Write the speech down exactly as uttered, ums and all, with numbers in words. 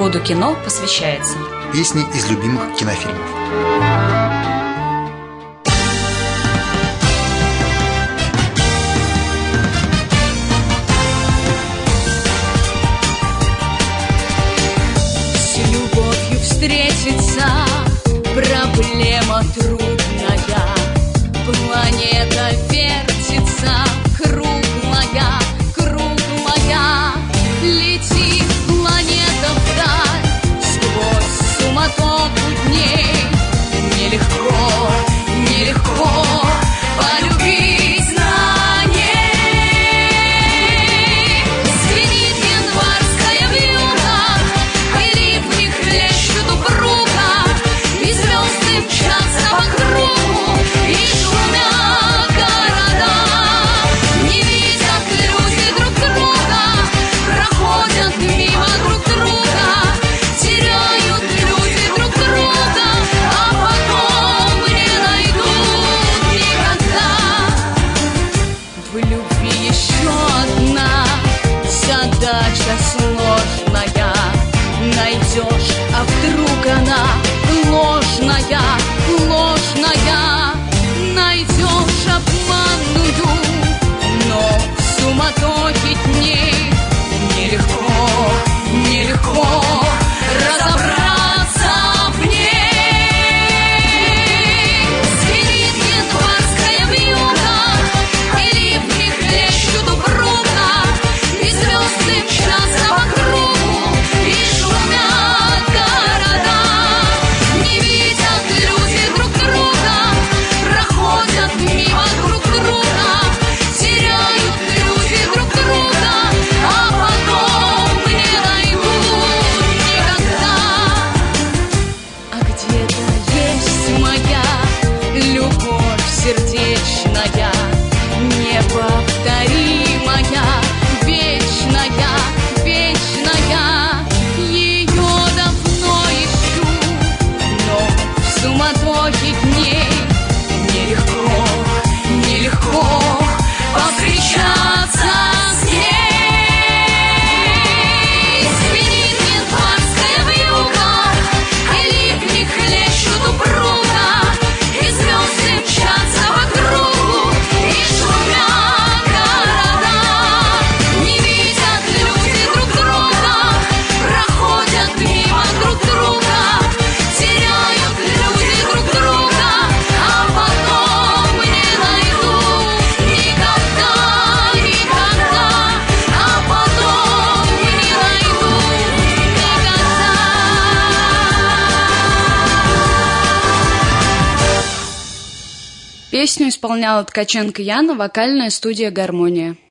Коду кино посвящается. Песни из любимых кинофильмов. С любовью встретиться проблема трудная. Планета вертится, круглая, круглая. Летит планета вдаль, сквозь суматоху дней. Нелегко, нелегко полюбить на ней. Звенит январская вьюга, пыли в них хлещут упруга, и звезды мчатся по кругу, и шумят города. Не видят люди друг друга, проходят мимо друг друга, теряют люди друг друга, а потом не найдут никогда. В любви еще одна задача сложная. Найдешь, а вдруг она ложная, ложная. Найдешь обманную, но в суматохе дней нелегко, нелегко разобраться в ней. Звенит январская вьюга, пыли в них хлещут упруга, и звезды мчатся по кругу, и шумят города. Не видят люди друг друга, проходят мимо друг друга, теряют люди друг друга, а потом не найдут никогда. А где-то есть моя любовь сердечная, неповторимая, вечная, вечная. Ее давно ищу, но в суматохе дней нелегко, нелегко повстречаться с ней. Звенит январская вьюга, пыли в них хлещут упруга, и звезды мчатся по кругу, и шумят города. Не видят люди друг друга, проходят мимо друг друга, теряют люди друг друга, а потом не найдут никогда, никогда, а потом не найдут никогда. Песню исполняла Ткаченко Яна, вокальная студия «Гармония».